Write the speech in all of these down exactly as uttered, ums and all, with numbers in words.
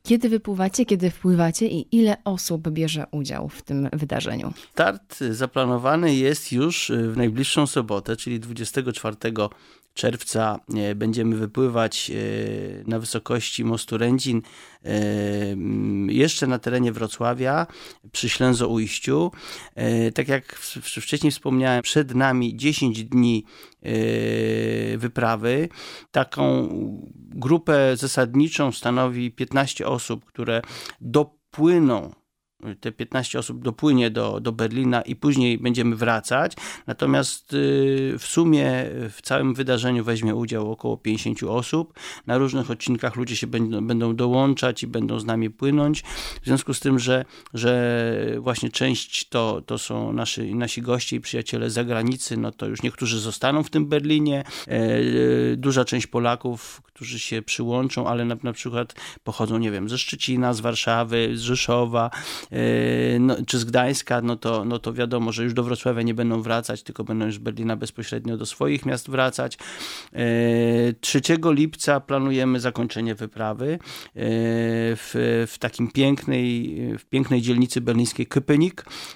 Kiedy wypływacie, kiedy wpływacie i ile osób bierze udział w tym wydarzeniu? Start zaplanowany jest już w najbliższą sobotę, czyli dwudziestego czwartego czerwca. Będziemy wypływać na wysokości mostu Rędzin, jeszcze na terenie Wrocławia, przy Ślęzoujściu. Tak jak wcześniej wspomniałem, przed nami dziesięć dni wyprawy. Taką grupę zasadniczą stanowi piętnaście osób, które dopłyną. Te piętnaście osób dopłynie do, do Berlina i później będziemy wracać. Natomiast w sumie w całym wydarzeniu weźmie udział około pięćdziesiąt osób. Na różnych odcinkach ludzie się będą, będą dołączać i będą z nami płynąć. W związku z tym, że, że właśnie część to, to są nasi, nasi goście i przyjaciele z zagranicy, no to już niektórzy zostaną w tym Berlinie. Duża część Polaków, którzy się przyłączą, ale na, na przykład pochodzą, nie wiem, ze Szczecina, z Warszawy, z Rzeszowa, no, czy z Gdańska, no to, no to wiadomo, że już do Wrocławia nie będą wracać, tylko będą już z Berlina bezpośrednio do swoich miast wracać. trzeciego lipca planujemy zakończenie wyprawy w, w takim pięknej, w pięknej dzielnicy berlińskiej Köpenick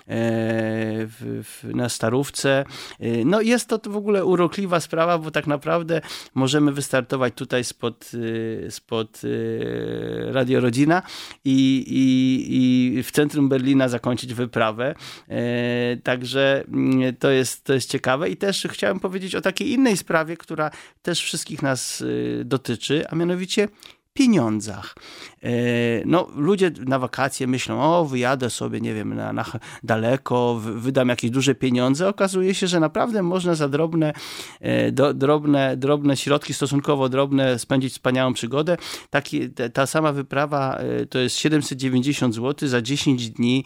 w, w, na Starówce. No jest to w ogóle urokliwa sprawa, bo tak naprawdę możemy wystartować tutaj spod, spod Radio Rodzina i, i, i w centrum Berlina zakończyć wyprawę. Także to jest, to jest ciekawe. I też chciałem powiedzieć o takiej innej sprawie, która też wszystkich nas dotyczy, a mianowicie pieniądzach. No, ludzie na wakacje myślą, o, wyjadę sobie, nie wiem, na, na daleko, wydam jakieś duże pieniądze. Okazuje się, że naprawdę można za drobne, do, drobne, drobne środki, stosunkowo drobne, spędzić wspaniałą przygodę. Taki, ta sama wyprawa to jest siedemset dziewięćdziesiąt złotych za dziesięć dni.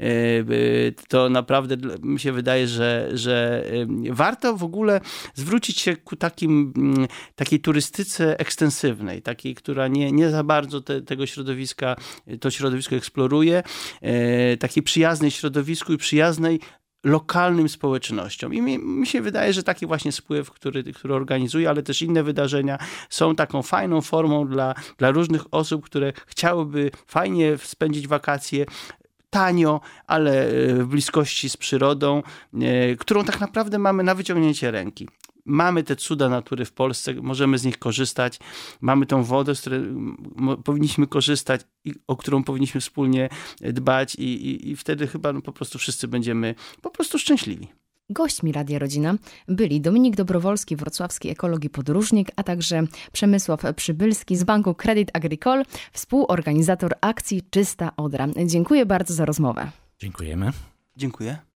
To naprawdę mi się wydaje, że, że warto w ogóle zwrócić się ku takim, takiej turystyce ekstensywnej, takiej, która nie, nie za bardzo te, tego środowiska, to środowisko eksploruje, e, takiej przyjaznej środowisku i przyjaznej lokalnym społecznościom. I mi, mi się wydaje, że taki właśnie spływ, który, który organizuje, ale też inne wydarzenia są taką fajną formą dla, dla różnych osób, które chciałyby fajnie spędzić wakacje, tanio, ale w bliskości z przyrodą, e, którą tak naprawdę mamy na wyciągnięcie ręki. Mamy te cuda natury w Polsce, możemy z nich korzystać. Mamy tą wodę, z której powinniśmy korzystać i o którą powinniśmy wspólnie dbać i, i, i wtedy chyba no, po prostu wszyscy będziemy po prostu szczęśliwi. Gośćmi Radia Rodzina byli Dominik Dobrowolski, wrocławski ekolog i podróżnik, a także Przemysław Przybylski z Banku Credit Agricole, współorganizator akcji Czysta Odra. Dziękuję bardzo za rozmowę. Dziękujemy. Dziękuję.